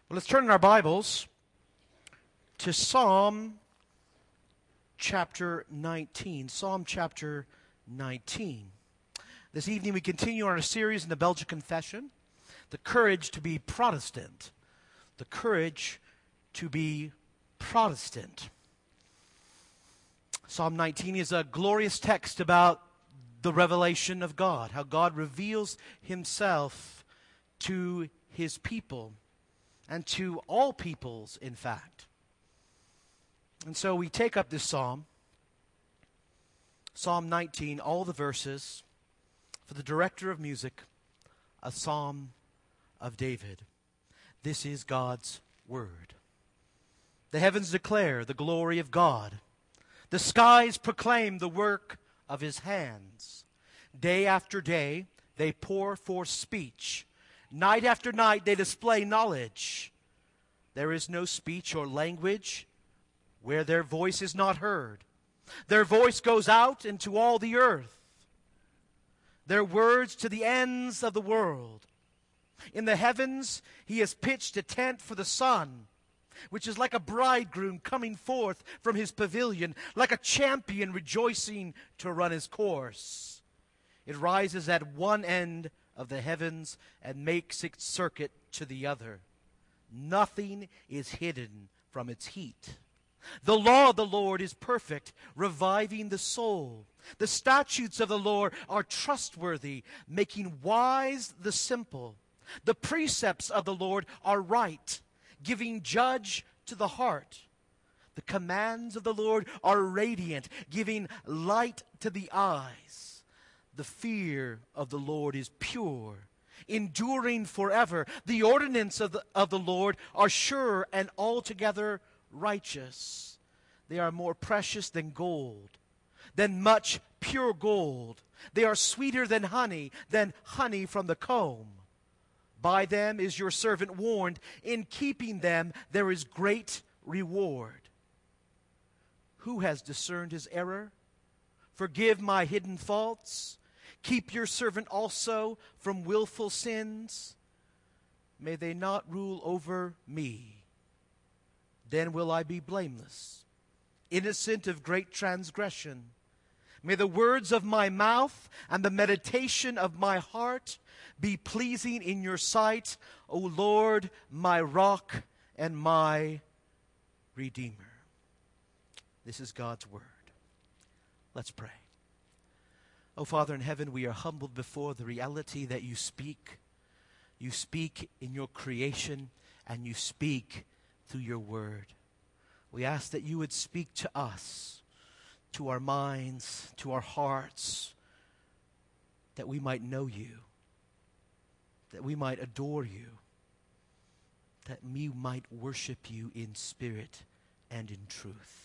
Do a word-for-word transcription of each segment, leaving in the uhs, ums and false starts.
Well, let's turn in our Bibles to Psalm chapter nineteen. Psalm chapter nineteen. This evening we continue our series in the Belgian Confession, The Courage to be Protestant. The Courage to be Protestant. Psalm nineteen is a glorious text about the revelation of God, how God reveals himself to his people, and to all peoples, in fact. And so we take up this psalm, Psalm nineteen, all the verses, for the director of music, a psalm of David. This is God's word. The heavens declare the glory of God. The skies proclaim the work of his hands. Day after day they pour forth speech. Night after night they display knowledge. There is no speech or language where their voice is not heard. Their voice goes out into all the earth, their words to the ends of the world. In the heavens he has pitched a tent for the sun, which is like a bridegroom coming forth from his pavilion, like a champion rejoicing to run his course. It rises at one end of the heavens and makes its circuit to the other. Nothing is hidden from its heat. The law of the Lord is perfect, reviving the soul. The statutes of the Lord are trustworthy, making wise the simple. The precepts of the Lord are right, giving judge to the heart. The commands of the Lord are radiant, giving light to the eyes. The fear of the Lord is pure, enduring forever. The ordinances of the, of the Lord are sure and altogether righteous. They are more precious than gold, than much pure gold. They are sweeter than honey, than honey from the comb. By them is your servant warned. In keeping them there is great reward. Who has discerned his error? Forgive my hidden faults. Keep your servant also from willful sins. May they not rule over me. Then will I be blameless, innocent of great transgression. May the words of my mouth and the meditation of my heart be pleasing in your sight, O Lord, my rock and my Redeemer. This is God's word. Let's pray. Oh, Father in heaven, we are humbled before the reality that you speak. You speak in your creation, and you speak through your word. We ask that you would speak to us, to our minds, to our hearts, that we might know you, that we might adore you, that we might worship you in spirit and in truth.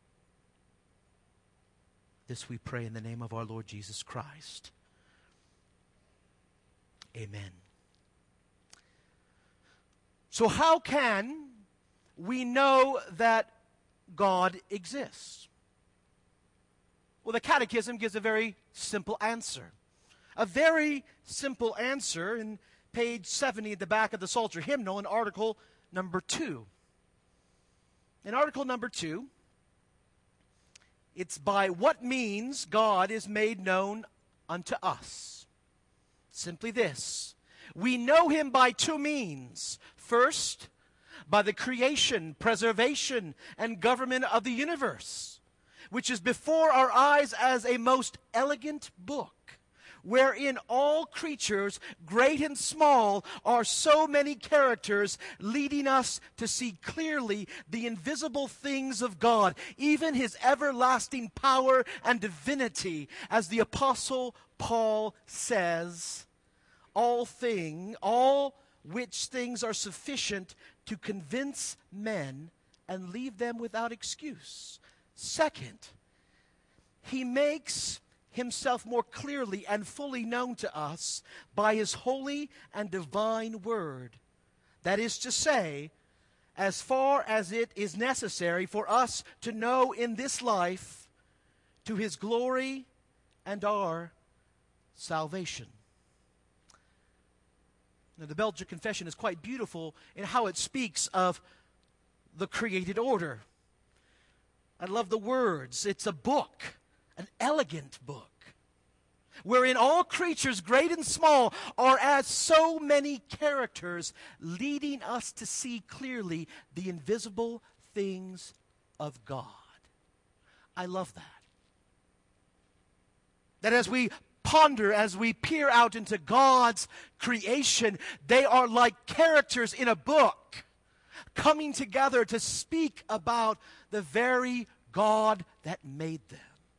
This we pray in the name of our Lord Jesus Christ. Amen. So how can we know that God exists? Well, the Catechism gives a very simple answer. A very simple answer in page seventy at the back of the Psalter Hymnal in article number two. In article number two, it's by what means God is made known unto us. Simply this: we know him by two means. First, by the creation, preservation, and government of the universe, which is before our eyes as a most elegant book, wherein all creatures, great and small, are so many characters, leading us to see clearly the invisible things of God, even his everlasting power and divinity. As the Apostle Paul says, all thing, all which things are sufficient to convince men and leave them without excuse. Second, he makes himself more clearly and fully known to us by his holy and divine word. That is to say, as far as it is necessary for us to know in this life, to his glory and our salvation. Now, the Belgian Confession is quite beautiful in how it speaks of the created order. I love the words. It's a book, an elegant book, wherein all creatures, great and small, are as so many characters, leading us to see clearly the invisible things of God. I love that. That as we ponder, as we peer out into God's creation, they are like characters in a book, coming together to speak about the very God that made them.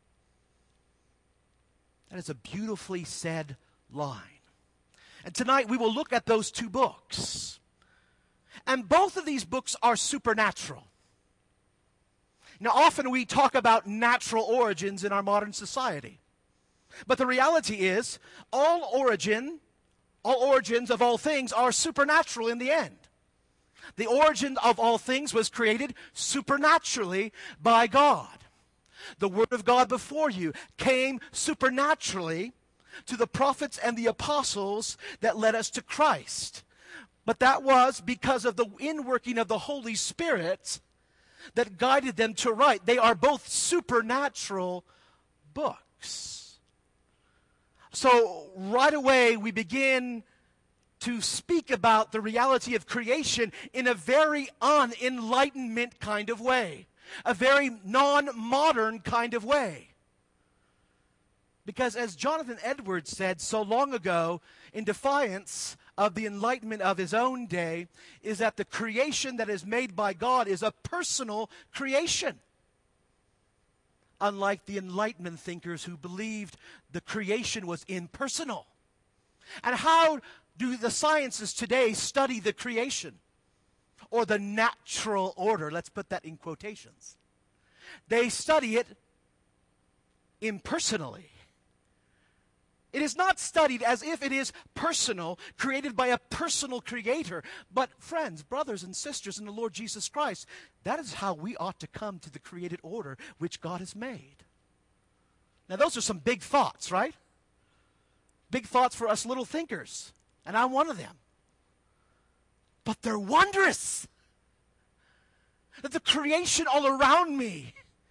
That is a beautifully said line. And tonight we will look at those two books. And both of these books are supernatural. Now, often we talk about natural origins in our modern society. But the reality is, all origin, all origins of all things are supernatural in the end. The origin of all things was created supernaturally by God. The Word of God before you came supernaturally to the prophets and the apostles that led us to Christ. But that was because of the inworking of the Holy Spirit that guided them to write. They are both supernatural books. So right away we begin to speak about the reality of creation in a very un-enlightenment kind of way. A very non-modern kind of way. Because as Jonathan Edwards said so long ago, in defiance of the enlightenment of his own day, is that the creation that is made by God is a personal creation. Unlike the Enlightenment thinkers who believed the creation was impersonal. And how do the sciences today study the creation? Or the natural order, let's put that in quotations. They study it impersonally. It is not studied as if it is personal, created by a personal creator. But friends, brothers and sisters in the Lord Jesus Christ, that is how we ought to come to the created order which God has made. Now those are some big thoughts, right? Big thoughts for us little thinkers. And I'm one of them. But they're wondrous. That the creation all around me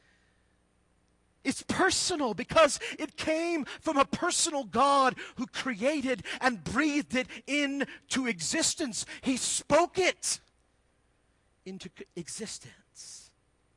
is personal because it came from a personal God who created and breathed it into existence. He spoke it into existence.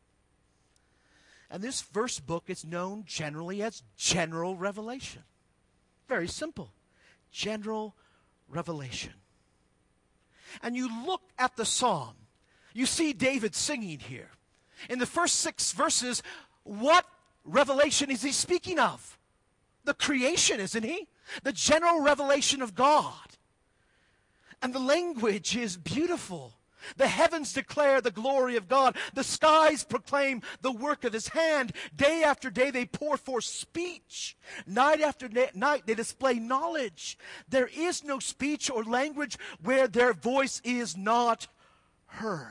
And this first book is known generally as general revelation. Very simple. General revelation. And you look at the psalm, you see David singing here. In the first six verses, what revelation is he speaking of? The creation, isn't he? The general revelation of God. And the language is beautiful. The heavens declare the glory of God. The skies proclaim the work of his hand. Day after day they pour forth speech. Night after night they display knowledge. There is no speech or language where their voice is not heard.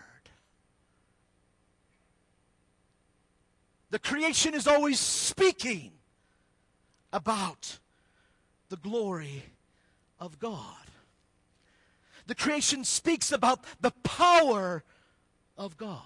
The creation is always speaking about the glory of God. The creation speaks about the power of God.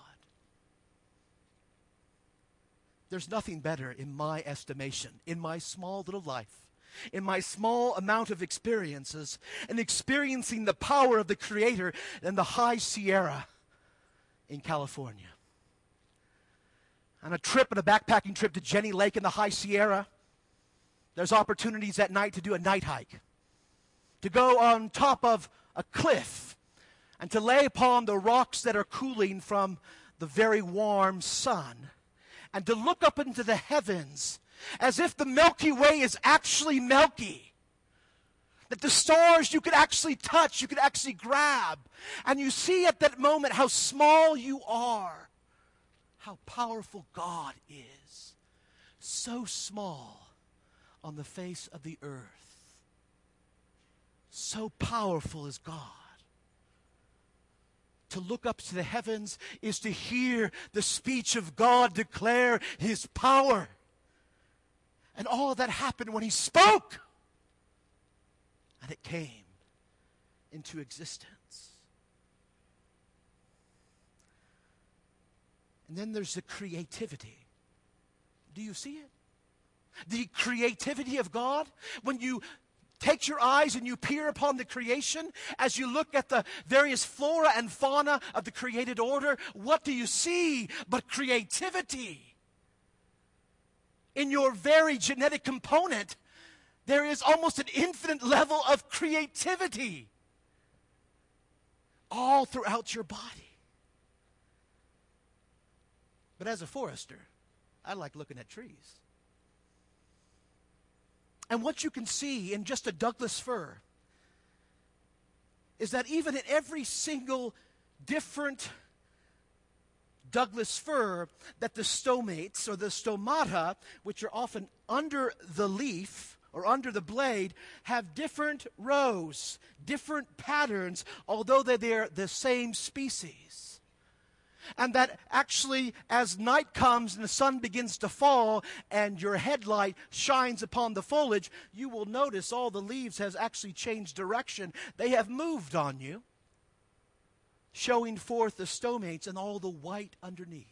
There's nothing better in my estimation, in my small little life, in my small amount of experiences, and experiencing the power of the Creator than the High Sierra in California. On a trip, on a backpacking trip to Jenny Lake in the High Sierra, there's opportunities at night to do a night hike, to go on top of a cliff and to lay upon the rocks that are cooling from the very warm sun and to look up into the heavens as if the Milky Way is actually milky. That the stars you could actually touch, you could actually grab. And you see at that moment how small you are, how powerful God is. So small on the face of the earth. So powerful is God. To look up to the heavens is to hear the speech of God declare his power. And all that happened when he spoke. And it came into existence. And then there's the creativity. Do you see it? The creativity of God. When you take your eyes and you peer upon the creation, as you look at the various flora and fauna of the created order, what do you see but creativity? In your very genetic component, there is almost an infinite level of creativity all throughout your body. But as a forester, I like looking at trees. And what you can see in just a Douglas fir is that even in every single different Douglas fir, that the stomates or the stomata, which are often under the leaf or under the blade, have different rows, different patterns, although they're the same species. And that actually, as night comes and the sun begins to fall and your headlight shines upon the foliage, you will notice all the leaves has actually changed direction. They have moved on you, showing forth the stomates and all the white underneath.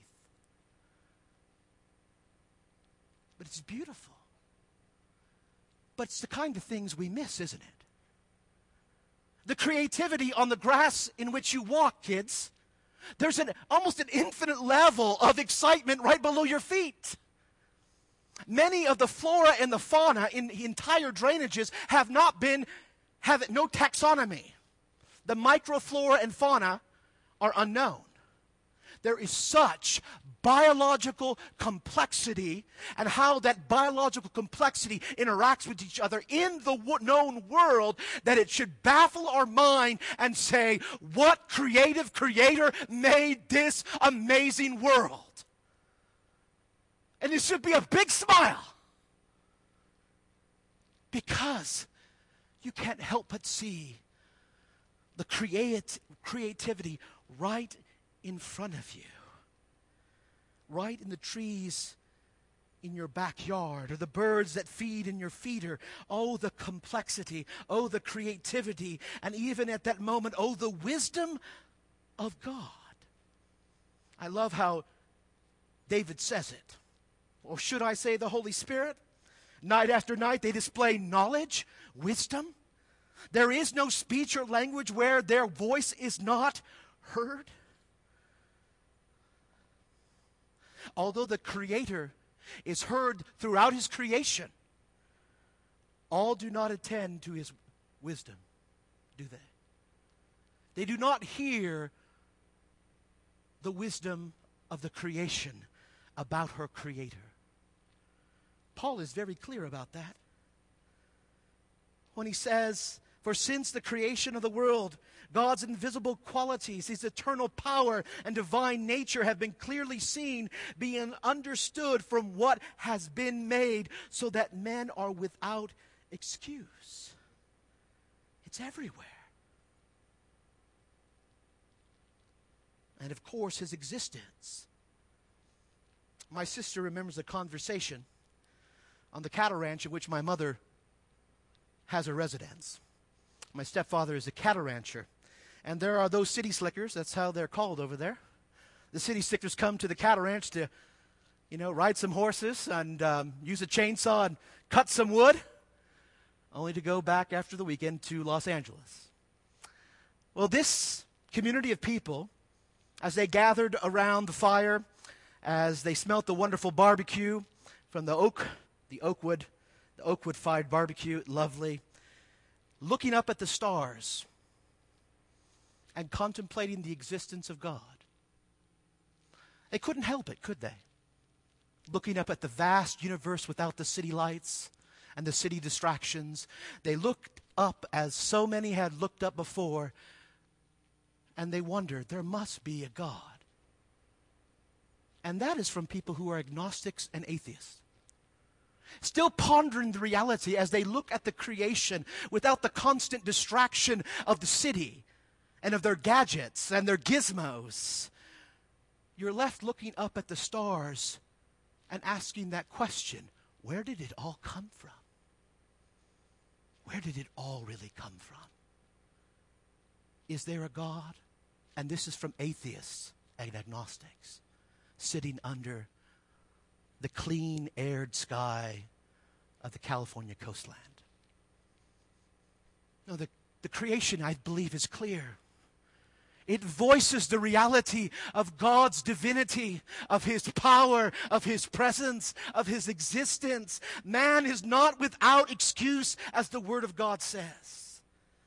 But it's beautiful. But it's the kind of things we miss, isn't it? The creativity on the grass in which you walk, kids. There's an almost an infinite level of excitement right below your feet. Many of the flora and the fauna in entire drainages have not been, have no taxonomy. The microflora and fauna are unknown. There is such biological complexity, and how that biological complexity interacts with each other in the w- known world, that it should baffle our mind and say, what creative creator made this amazing world? And it should be a big smile, because you can't help but see the creat- creativity right in front of you. Right in the trees in your backyard, or the birds that feed in your feeder. Oh, the complexity. Oh, the creativity. And even at that moment, oh, the wisdom of God. I love how David says it. Or should I say the Holy Spirit? Night after night they display knowledge, wisdom. There is no speech or language where their voice is not heard. Although the Creator is heard throughout His creation, all do not attend to His wisdom, do they? They do not hear the wisdom of the creation about her Creator. Paul is very clear about that when he says, for since the creation of the world, God's invisible qualities, His eternal power and divine nature have been clearly seen, being understood from what has been made, so that men are without excuse. It's everywhere. And of course, His existence. My sister remembers a conversation on the cattle ranch in which my mother has a residence. My stepfather is a cattle rancher. And there are those city slickers, that's how they're called over there. The city slickers come to the cattle ranch to, you know, ride some horses and um, use a chainsaw and cut some wood, only to go back after the weekend to Los Angeles. Well, this community of people, as they gathered around the fire, as they smelt the wonderful barbecue from the oak, the oakwood, the oakwood-fired barbecue, lovely, looking up at the stars and contemplating the existence of God. They couldn't help it, could they? Looking up at the vast universe without the city lights and the city distractions. They looked up as so many had looked up before, and they wondered, there must be a God. And that is from people who are agnostics and atheists. Still pondering the reality as they look at the creation without the constant distraction of the city and of their gadgets and their gizmos. You're left looking up at the stars and asking that question, where did it all come from? Where did it all really come from? is there a God? And this is from atheists and agnostics, sitting under the clean-aired sky of the California coastland. No, the, the creation, I believe, is clear. It voices the reality of God's divinity, of His power, of His presence, of His existence. Man is not without excuse, as the Word of God says.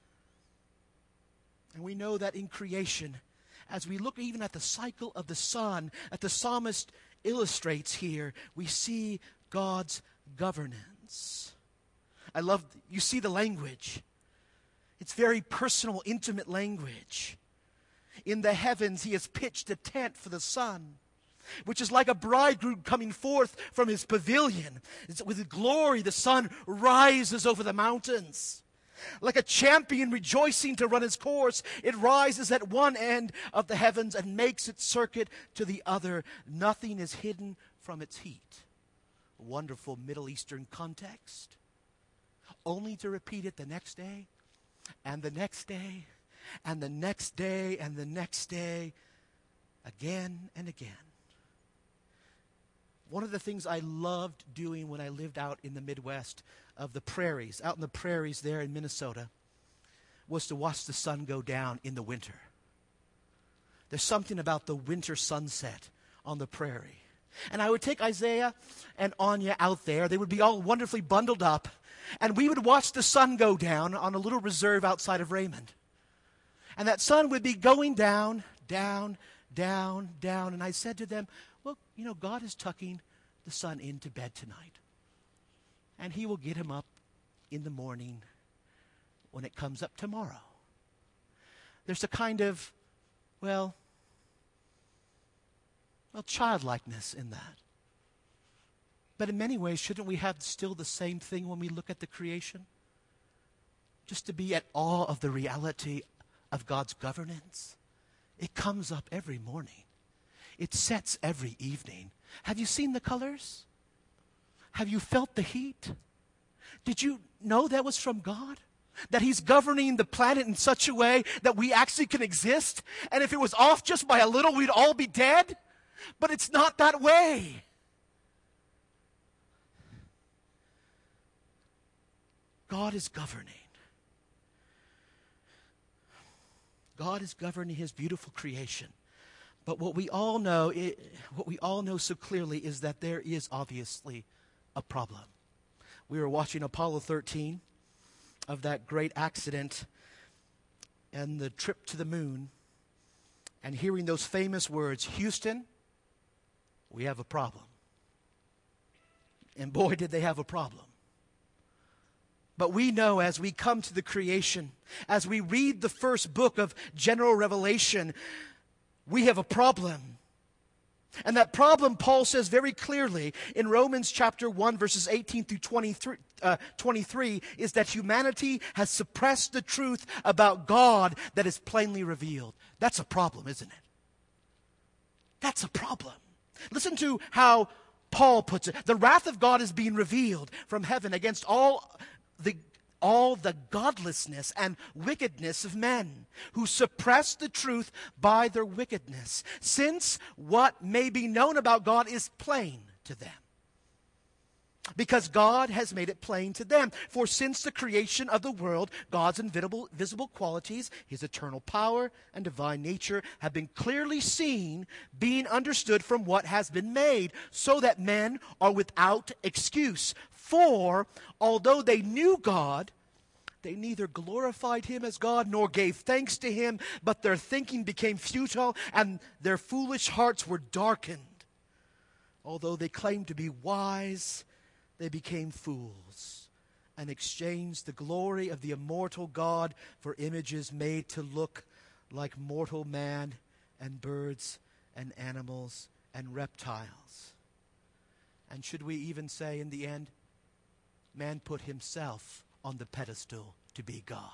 And we know that in creation, as we look even at the cycle of the sun, that the psalmist illustrates here, we see God's governance. I love, you see the language. It's very personal, intimate language. In the heavens, He has pitched a tent for the sun, which is like a bridegroom coming forth from his pavilion. It's, with glory, the sun rises over the mountains. Like a champion rejoicing to run his course, it rises at one end of the heavens and makes its circuit to the other. Nothing is hidden from its heat. A wonderful Middle Eastern context. Only to repeat it the next day, and the next day, and the next day, and the next day, again and again. One of the things I loved doing when I lived out in the Midwest of the prairies, out in the prairies there in Minnesota, was to watch the sun go down in the winter. There's something about the winter sunset on the prairie. And I would take Isaiah and Anya out there. They would be all wonderfully bundled up. And we would watch the sun go down on a little reserve outside of Raymond. And that sun would be going down, down, down, down. And I said to them, well, you know, God is tucking the sun into bed tonight. And He will get him up in the morning when it comes up tomorrow. There's a kind of, well, well, childlikeness in that. But in many ways, shouldn't we have still the same thing when we look at the creation? Just to be at awe of the reality of God's governance. It comes up every morning. It sets every evening. Have you seen the colors? Have you felt the heat? Did you know that was from God? That He's governing the planet in such a way that we actually can exist? And if it was off just by a little, we'd all be dead? But it's not that way. God is governing. God is governing His beautiful creation. But what we all know, it, what we all know so clearly is that there is obviously a problem. We were watching Apollo thirteen of that great accident and the trip to the moon and hearing those famous words, Houston, we have a problem. And boy, did they have a problem. But we know as we come to the creation, as we read the first book of general Revelation, we have a problem. And that problem, Paul says very clearly in Romans chapter one, verses eighteen through twenty-three, uh, twenty-three, is that humanity has suppressed the truth about God that is plainly revealed. That's a problem, isn't it? That's a problem. Listen to how Paul puts it. The wrath of God is being revealed from heaven against all the all the godlessness and wickedness of men who suppress the truth by their wickedness, since what may be known about God is plain to them. Because God has made it plain to them. For since the creation of the world, God's invisible visible qualities, His eternal power and divine nature have been clearly seen, being understood from what has been made, so that men are without excuse. For although they knew God, they neither glorified Him as God nor gave thanks to Him, but their thinking became futile and their foolish hearts were darkened. Although they claimed to be wise, they became fools and exchanged the glory of the immortal God for images made to look like mortal man and birds and animals and reptiles. And should we even say in the end, man put himself on the pedestal to be God,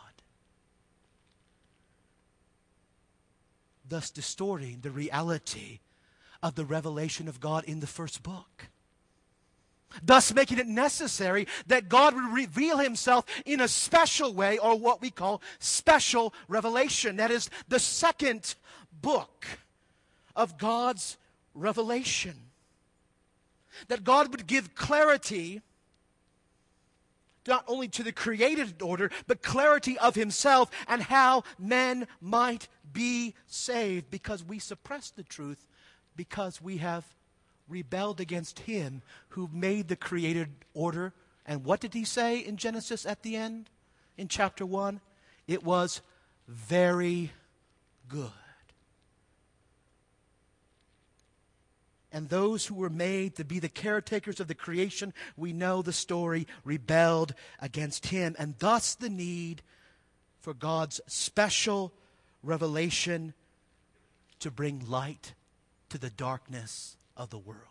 thus distorting the reality of the revelation of God in the first book. thus making it necessary that God would reveal himself in a special way, or what we call special revelation. That is the second book of God's revelation. That God would give clarity not only to the created order, but clarity of himself and how men might be saved, because we suppress the truth because we have rebelled against him who made the created order. And what did he say in Genesis at the end? In chapter one? It was very good. And those who were made to be the caretakers of the creation, we know the story, rebelled against him. And thus the need for God's special revelation to bring light to the darkness of the world.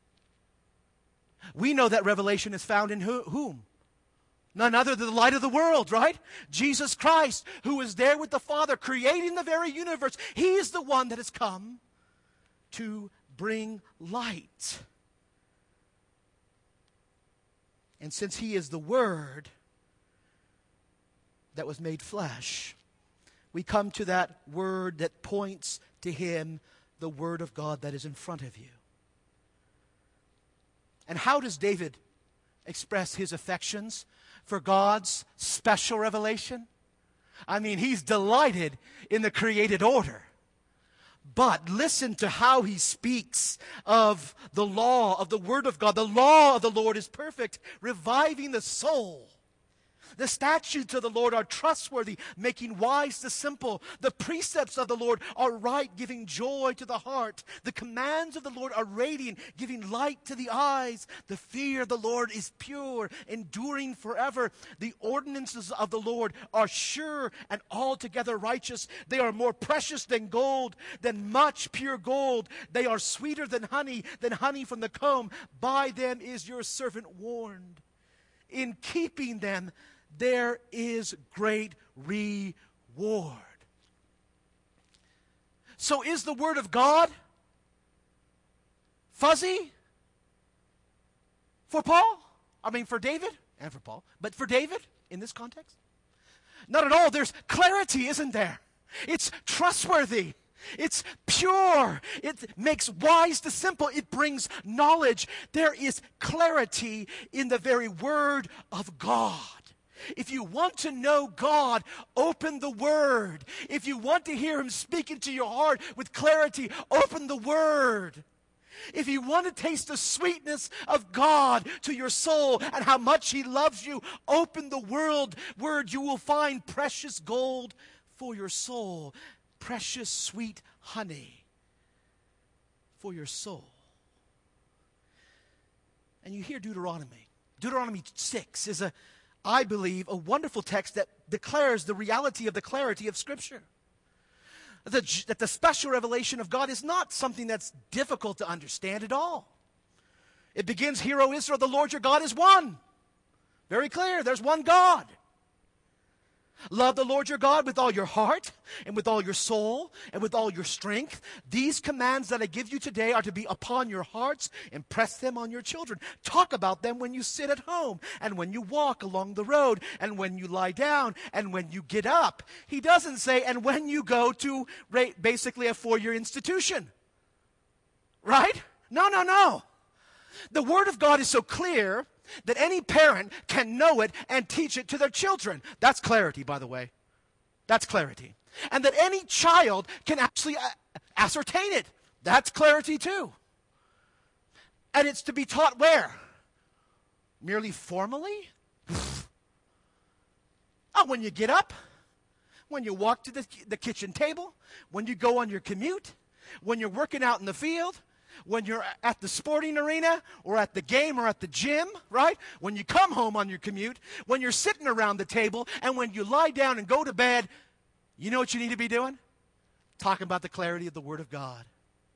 We know that revelation is found in who, whom? None other than the light of the world, right? Jesus Christ, who is there with the Father, creating the very universe. He is the one that has come to bring light. And since he is the Word that was made flesh, we come to that word that points to him, the Word of God that is in front of you. And how does David express his affections for God's special revelation? I mean, he's delighted in the created order. But listen to how he speaks of the law, of the Word of God. The law of the Lord is perfect, reviving the soul. The statutes of the Lord are trustworthy, making wise the simple. The precepts of the Lord are right, giving joy to the heart. The commands of the Lord are radiant, giving light to the eyes. The fear of the Lord is pure, enduring forever. The ordinances of the Lord are sure and altogether righteous. They are more precious than gold, than much pure gold. They are sweeter than honey, than honey from the comb. By them is your servant warned. In keeping them, there is great reward. So is the Word of God fuzzy for Paul? I mean, for David and for Paul. But for David, in this context? Not at all. There's clarity, isn't there? It's trustworthy. It's pure. It makes wise the simple. It brings knowledge. There is clarity in the very Word of God. If you want to know God, open the Word. If you want to hear him speak into your heart with clarity, open the Word. If you want to taste the sweetness of God to your soul and how much he loves you, open the world Word. You will find precious gold for your soul, precious sweet honey for your soul. And you hear Deuteronomy. Deuteronomy six is a I believe, a wonderful text that declares the reality of the clarity of Scripture. The, that the special revelation of God is not something that's difficult to understand at all. It begins, "Hear, O Israel, the Lord your God is one." Very clear, there's one God. Love the Lord your God with all your heart and with all your soul and with all your strength. These commands that I give you today are to be upon your hearts. Impress them on your children. Talk about them when you sit at home and when you walk along the road and when you lie down and when you get up. He doesn't say, and when you go to basically a four-year institution. Right? No, no, no. The Word of God is so clear that any parent can know it and teach it to their children. That's clarity, by the way. That's clarity. And that any child can actually ascertain it. That's clarity too. And it's to be taught where? Merely formally? Oh, when you get up, when you walk to the, the kitchen table, when you go on your commute, when you're working out in the field, when you're at the sporting arena or at the game or at the gym, right? When you come home on your commute, when you're sitting around the table, and when you lie down and go to bed, you know what you need to be doing? Talking about the clarity of the Word of God.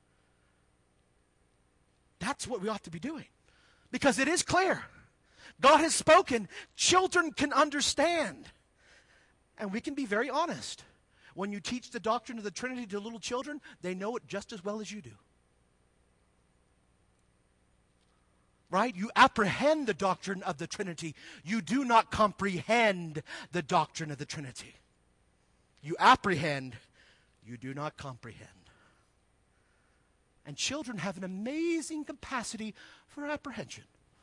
That's what we ought to be doing. Because it is clear. God has spoken. Children can understand. And we can be very honest. When you teach the doctrine of the Trinity to little children, they know it just as well as you do. Right? You apprehend the doctrine of the Trinity. You do not comprehend the doctrine of the Trinity. You apprehend, you do not comprehend. And children have an amazing capacity for apprehension.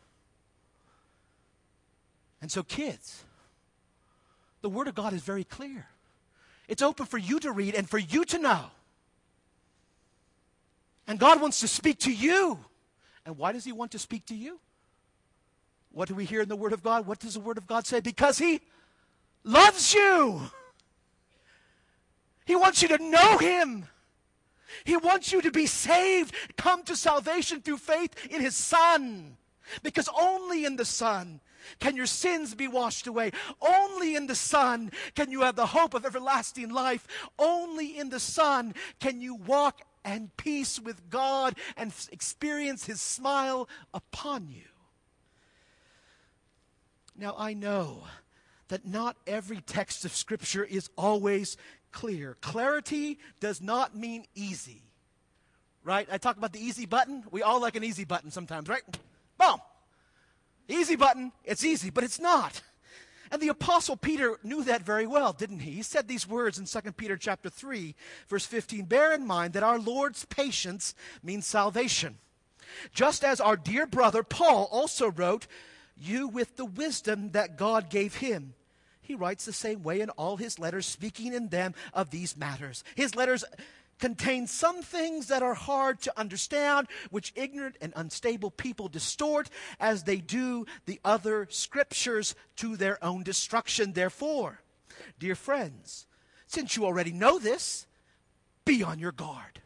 And so kids, the Word of God is very clear. It's open for you to read and for you to know. And God wants to speak to you. And why does He want to speak to you? What do we hear in the Word of God? What does the Word of God say? Because He loves you. He wants you to know Him. He wants you to be saved, come to salvation through faith in His Son. Because only in the Son can your sins be washed away. Only in the Son can you have the hope of everlasting life. Only in the Son can you walk in peace with God and experience His smile upon you. Now, I know that not every text of Scripture is always clear. Clarity does not mean easy, right? I talk about the easy button. We all like an easy button sometimes, right? Boom. Easy button, it's easy, but it's not. And the Apostle Peter knew that very well, didn't he? He said these words in Second Peter chapter three, verse fifteen. Bear in mind that our Lord's patience means salvation. Just as our dear brother Paul also wrote, you with the wisdom that God gave him. He writes the same way in all his letters, speaking in them of these matters. His letters contain some things that are hard to understand, which ignorant and unstable people distort, as they do the other scriptures to their own destruction. Therefore, dear friends, since you already know this, be on your guard.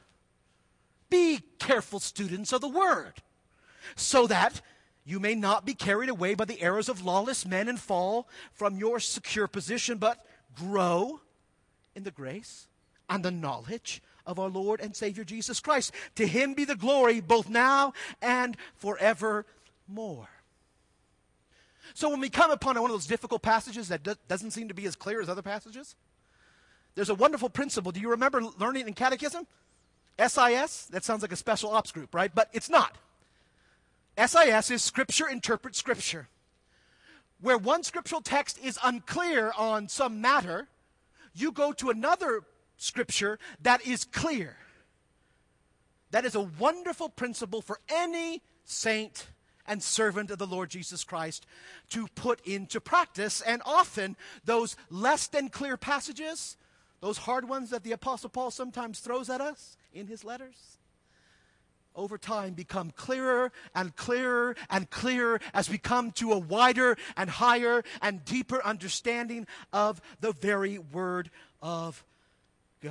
Be careful students of the Word, so that you may not be carried away by the errors of lawless men and fall from your secure position, but grow in the grace and the knowledge of our Lord and Savior Jesus Christ. To Him be the glory both now and forevermore. So when we come upon one of those difficult passages that do- doesn't seem to be as clear as other passages, there's a wonderful principle. Do you remember learning in catechism? S I S, that sounds like a special ops group, right? But it's not. S I S is Scripture interprets Scripture. Where one scriptural text is unclear on some matter, you go to another Scripture that is clear. That is a wonderful principle for any saint and servant of the Lord Jesus Christ to put into practice. And often those less than clear passages, those hard ones that the Apostle Paul sometimes throws at us in his letters, over time become clearer and clearer and clearer as we come to a wider and higher and deeper understanding of the very Word of God.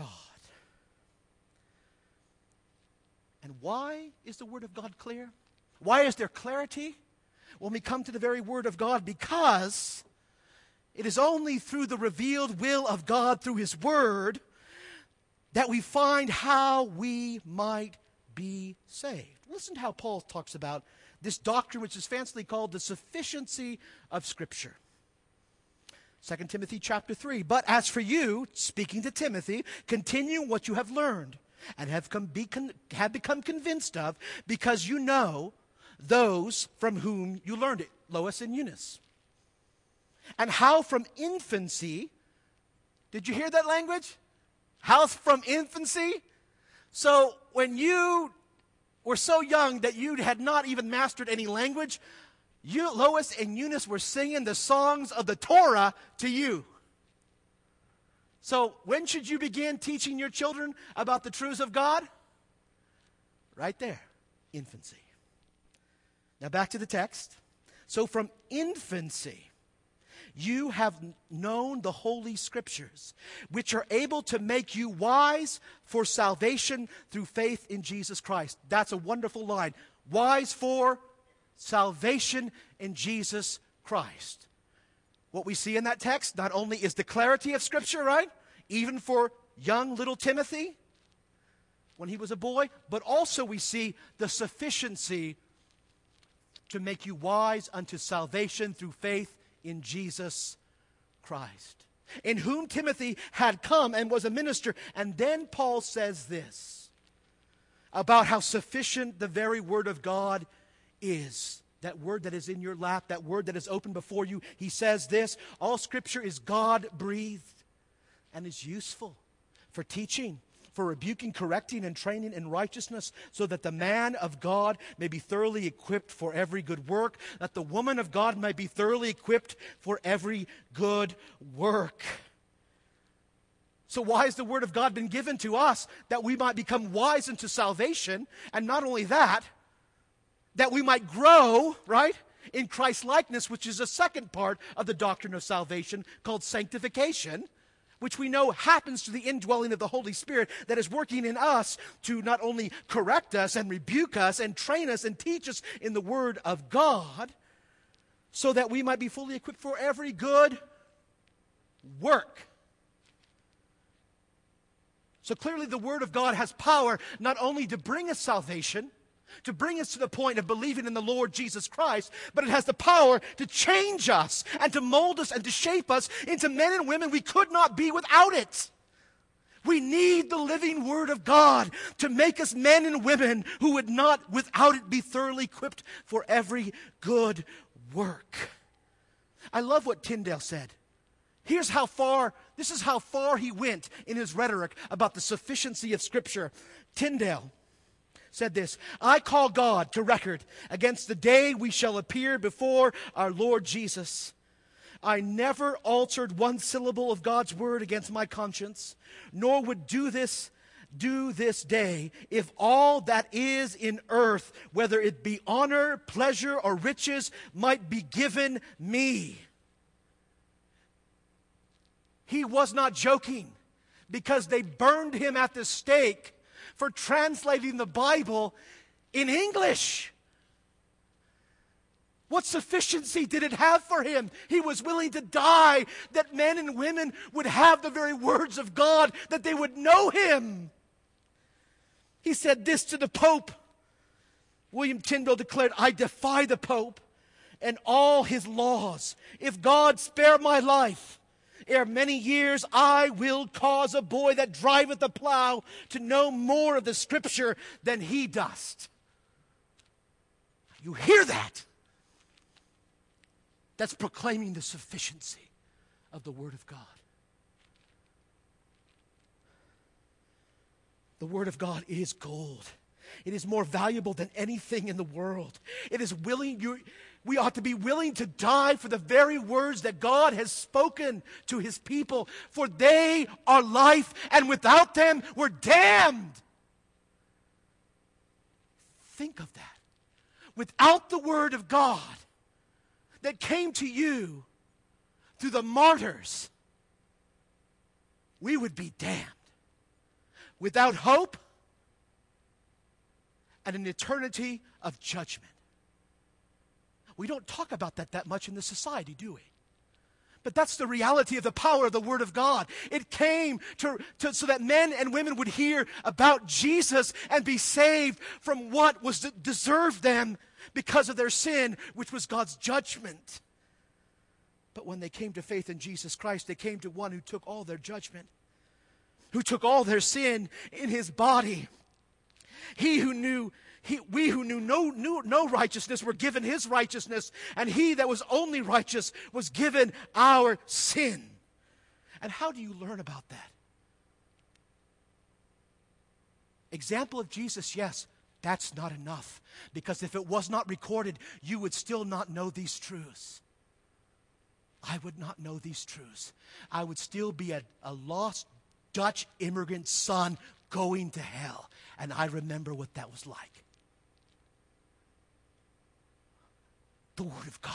And why is the Word of God clear? Why is there clarity when we come to the very Word of God? Because it is only through the revealed will of God through His Word that we find how we might be saved. Listen to how Paul talks about this doctrine, which is fancifully called the sufficiency of Scripture. Second Timothy chapter three. But as for you, speaking to Timothy, continue what you have learned and have, come be con- have become convinced of, because you know those from whom you learned it, Lois and Eunice. And how from infancy, did you hear that language? How from infancy? So when you were so young that you had not even mastered any language, you, Lois and Eunice were singing the songs of the Torah to you. So when should you begin teaching your children about the truths of God? Right there, infancy. Now back to the text. So from infancy, you have known the Holy Scriptures, which are able to make you wise for salvation through faith in Jesus Christ. That's a wonderful line. Wise for salvation in Jesus Christ. What we see in that text not only is the clarity of Scripture, right? Even for young little Timothy when he was a boy, but also we see the sufficiency to make you wise unto salvation through faith in Jesus Christ, in whom Timothy had come and was a minister. And then Paul says this about how sufficient the very Word of God is. that word that is in your lap, that word that is open before you, he says this: all Scripture is God-breathed and is useful for teaching, for rebuking, correcting, and training in righteousness, so that the man of God may be thoroughly equipped for every good work, that the woman of God may be thoroughly equipped for every good work. So why has the Word of God been given to us? That we might become wise unto salvation, and not only that, that we might grow, right, in Christ's likeness, which is a second part of the doctrine of salvation called sanctification, which we know happens through the indwelling of the Holy Spirit that is working in us to not only correct us and rebuke us and train us and teach us in the Word of God, so that we might be fully equipped for every good work. So clearly the Word of God has power not only to bring us salvation, to bring us to the point of believing in the Lord Jesus Christ, but it has the power to change us and to mold us and to shape us into men and women we could not be without it. We need the living Word of God to make us men and women who would not, without it, be thoroughly equipped for every good work. I love what Tyndale said. Here's how far, this is how far he went in his rhetoric about the sufficiency of Scripture. Tyndale said this: I call God to record against the day we shall appear before our Lord Jesus. I never altered one syllable of God's word against my conscience, nor would do this do this day if all that is in earth, whether it be honor, pleasure, or riches, might be given me. He was not joking, because they burned him at the stake for translating the Bible in English. What sufficiency did it have for him? He was willing to die that men and women would have the very words of God, that they would know him. He said this to the Pope. William Tyndale declared, I defy the Pope and all his laws. If God spare my life, ere many years I will cause a boy that driveth the plow to know more of the Scripture than he doth. You hear that? That's proclaiming the sufficiency of the Word of God. The Word of God is gold. It is more valuable than anything in the world. It is willing, you, we ought to be willing to die for the very words that God has spoken to His people, for they are life, and without them we're damned. Think of that. Without the Word of God that came to you through the martyrs, we would be damned. Without hope and an eternity of judgment. We don't talk about that that much in this society, do we? But that's the reality of the power of the Word of God. It came to, to, so that men and women would hear about Jesus and be saved from what was deserved them because of their sin, which was God's judgment. But when they came to faith in Jesus Christ, they came to one who took all their judgment, who took all their sin in His body. He who knew, he, we who knew no, knew no righteousness were given His righteousness, and He that was only righteous was given our sin. And how do you learn about that? Example of Jesus, yes, that's not enough. Because if it was not recorded, you would still not know these truths. I would not know these truths. I would still be a, a lost Dutch immigrant son going to hell. And I remember what that was like. The Word of God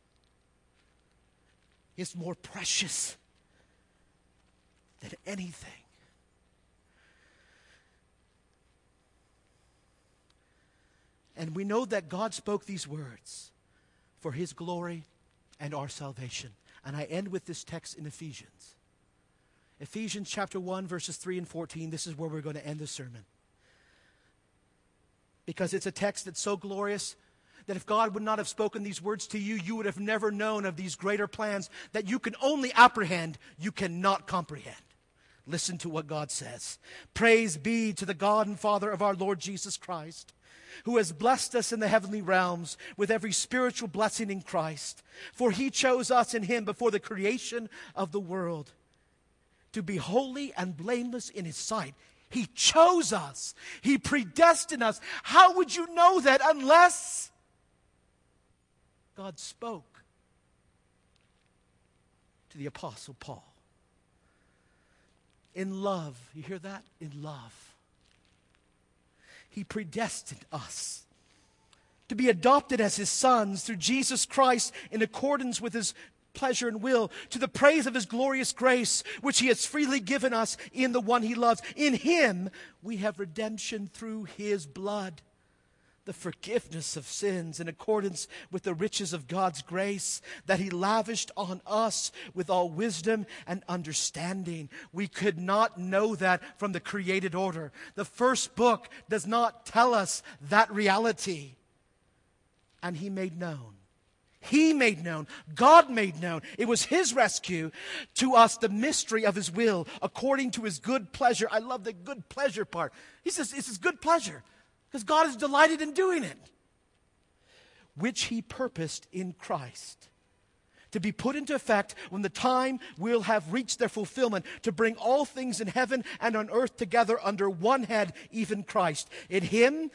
is more precious than anything. And we know that God spoke these words for His glory and our salvation. And I end with this text in Ephesians. Ephesians chapter one, verses three and fourteen. This is where we're going to end the sermon. Because it's a text that's so glorious that if God would not have spoken these words to you, you would have never known of these greater plans that you can only apprehend, you cannot comprehend. Listen to what God says. Praise be to the God and Father of our Lord Jesus Christ, who has blessed us in the heavenly realms with every spiritual blessing in Christ. For he chose us in him before the creation of the world to be holy and blameless in his sight. He chose us. He predestined us. How would you know that unless God spoke to the Apostle Paul? In love, you hear that? In love. He predestined us to be adopted as his sons through Jesus Christ in accordance with his pleasure and will, to the praise of his glorious grace, which he has freely given us in the one he loves. In him we have redemption through his blood, the forgiveness of sins in accordance with the riches of God's grace that he lavished on us with all wisdom and understanding. We could not know that from the created order. The first book does not tell us that reality. And he made known. He made known, God made known. It was his rescue to us, the mystery of his will, according to his good pleasure. I love the good pleasure part. He says it's his good pleasure, because God is delighted in doing it. Which he purposed in Christ, to be put into effect when the time will have reached their fulfillment, to bring all things in heaven and on earth together under one head, even Christ. In him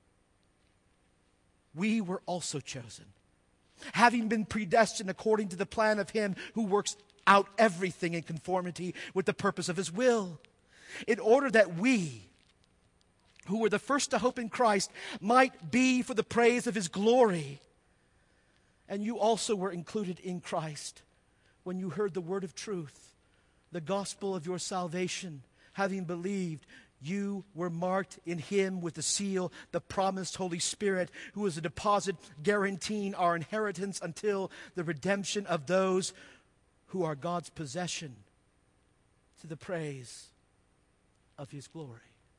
we were also chosen, having been predestined according to the plan of him who works out everything in conformity with the purpose of his will, in order that we, who were the first to hope in Christ, might be for the praise of his glory. And you also were included in Christ when you heard the word of truth, the gospel of your salvation. Having believed, you were marked in him with the seal, the promised Holy Spirit, who is a deposit guaranteeing our inheritance until the redemption of those who are God's possession, to the praise of his glory.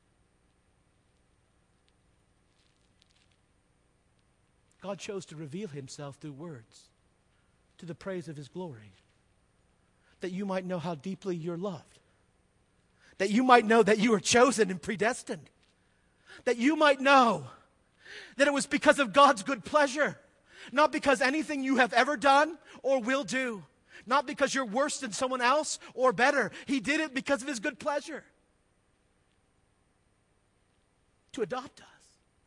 God chose to reveal himself through words, to the praise of his glory, that you might know how deeply you're loved, that you might know that you are chosen and predestined, that you might know that it was because of God's good pleasure, not because anything you have ever done or will do, not because you're worse than someone else or better. He did it because of his good pleasure to adopt us.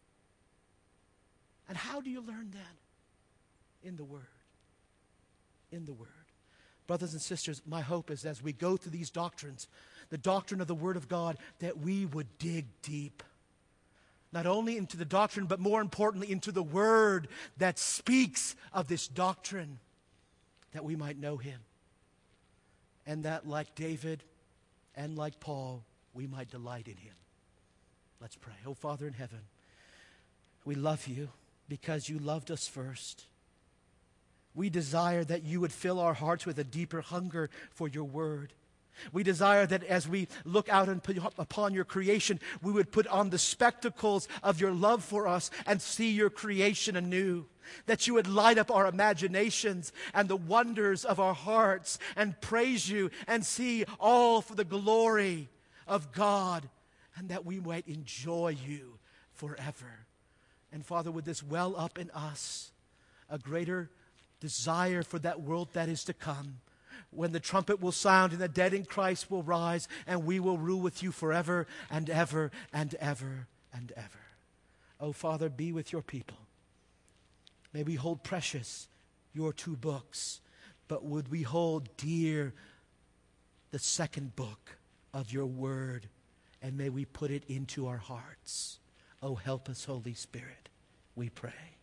And how do you learn that? In the Word. In the Word. Brothers and sisters, my hope is as we go through these doctrines, the doctrine of the Word of God, that we would dig deep. Not only into the doctrine, but more importantly, into the Word that speaks of this doctrine, that we might know him. And that, like David and like Paul, we might delight in him. Let's pray. Oh, Father in heaven, we love you because you loved us first. We desire that you would fill our hearts with a deeper hunger for your word. We desire that as we look out upon your creation, we would put on the spectacles of your love for us and see your creation anew. That you would light up our imaginations and the wonders of our hearts and praise you and see all for the glory of God, and that we might enjoy you forever. And Father, would this well up in us a greater desire for that world that is to come, when the trumpet will sound and the dead in Christ will rise, and we will rule with you forever and ever and ever and ever. Oh, Father, be with your people. May we hold precious your two books, but would we hold dear the second book of your word, and may we put it into our hearts. Oh, help us, Holy Spirit, we pray.